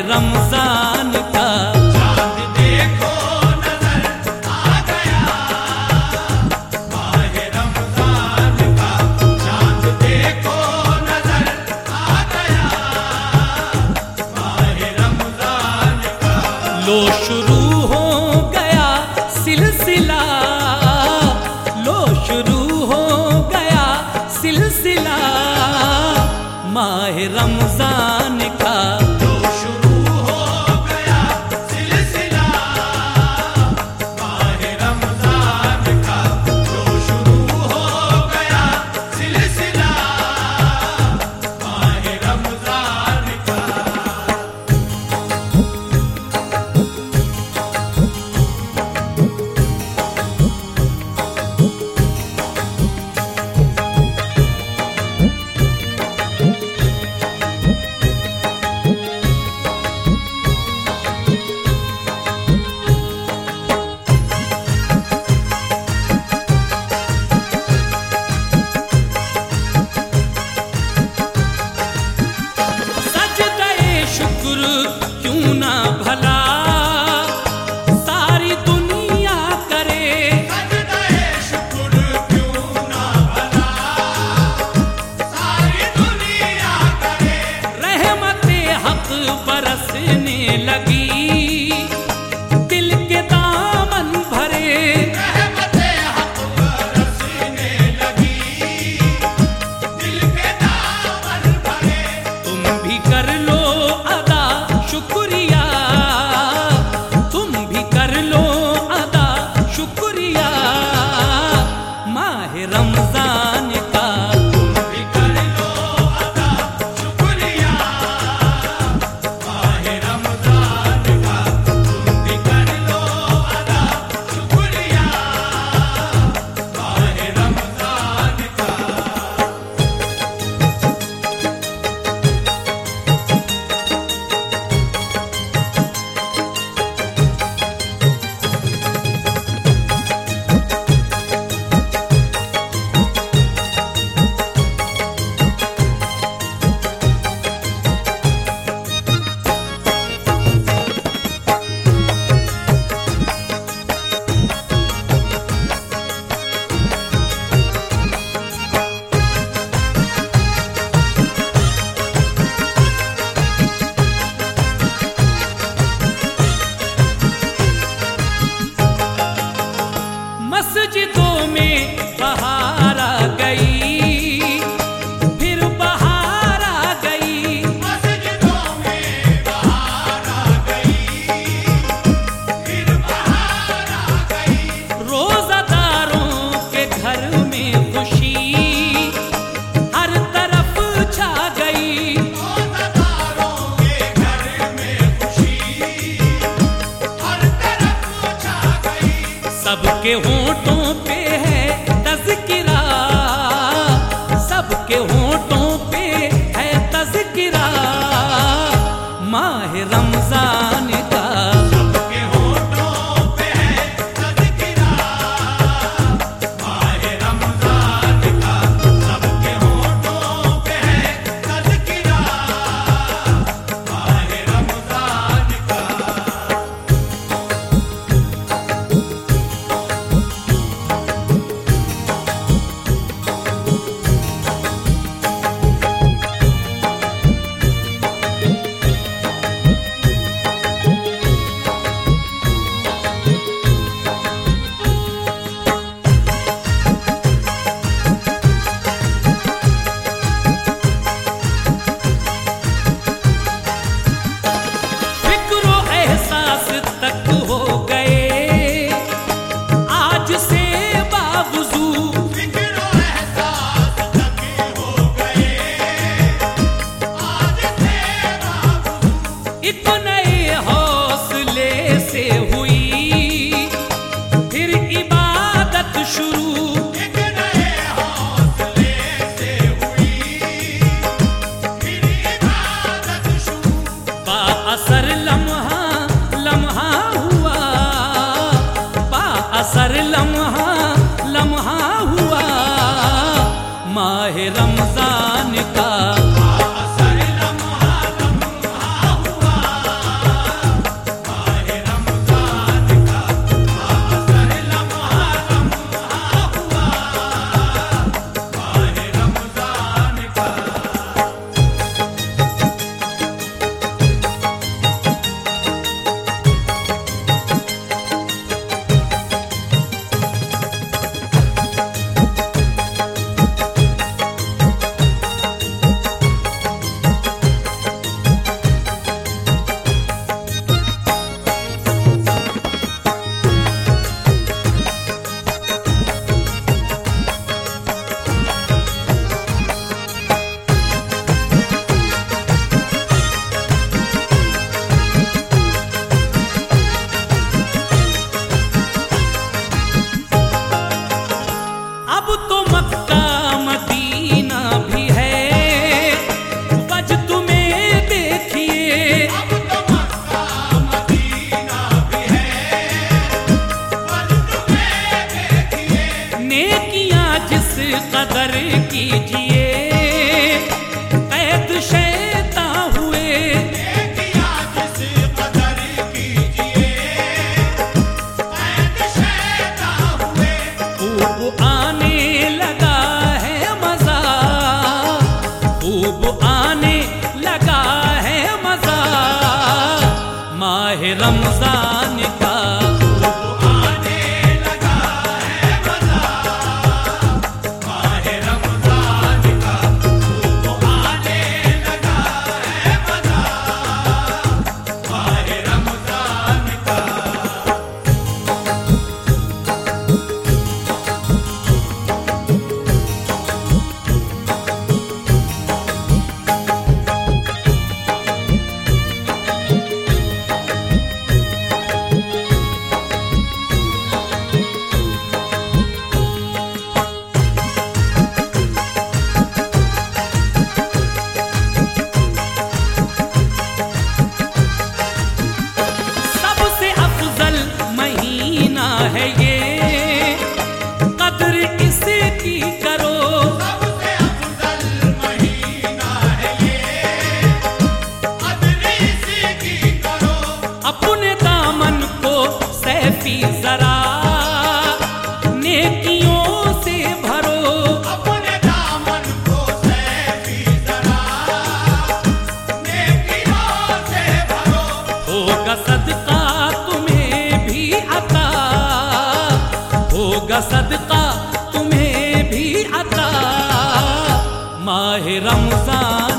रमजान का चांद देखो नजर आ गया, माह रमजान का चांद देखो नजर आ गया, माह रमजान का। लो शुरू हो गया सिलसिला, लो शुरू हो गया सिलसिला माह रमजान का। लो शुरू हो गया सिलसिला, माह रमजान का। लो शुरू हो गया सिलसिला, माह रमजान का। शुक्र क्यों ना भला सारी दुनिया करे, सजदे शुक्र क्यों ना भला सारी दुनिया करे। रहमते हक बरसने लगी दिल के दामन भरे, रहमते हक बरसने लगी दिल के दामन भरे। तुम भी कर लो अदा शुक्रिया, तुम भी कर लो अदा शुक्रिया माह रमजान का। तुम भी कर लो अदा शुक्रिया, माह रमजान का। तुम भी कर लो अदा शुक्रिया, माह रमजान का। मस्जिदों में बहार आ गई, फिर बहार आ गई, मस्जिदों में बहार आ गई, फिर बहार आ गई। रोजादारों के घर में खुशी हर तरफ छा गई, रोज़ादारों के घर में खुशी हर तरफ छा गई। सबके होठों पे है तज़किरा, सबके होठों पे है तज़किरा माह रमजान का। सबके होठों पे है तज़किरा, माह रमजान का। सबके होठों पे है तज़किरा, माह रमजान का। फिक्रो एहसास तक हो गए आज से बावजू, फिक्र और एहसास तक हो गए आज से बावजूद। एक नए हौसले से हुई फिर इबादत शुरू, एक नए हौसले से हुई फिर इबादत शुरू। बाअसर लम्हा लम्हा हुआ, बाअसर लम्हा लम्हा हुआ माह रमजान का। असर लम्हा लम्हा हुआ, कदर कीजिए, कैद शैतान हुए। नेकियां जिस कदर कीजिए, कैद शैतान हुए। खूब आने लगा है मजा, खूब आने लगा है मजा, माह रमजान का। आने लगा है मजा, माह रमजान का। आने लगा है मजा, माह रमजान का। सबसे अफजल महीना है ये, कदर इसकी करो। सबसे अफजल महीना है ये, कदर इसकी करो। अपने दामन को सैफी जरा नेकियों से भरो। अपने दामन को सैफी जरा नेकियों से भरो। होगा सदका तुम्हें भी अता, होगा सदका तुम्हें भी अता, माह रमजान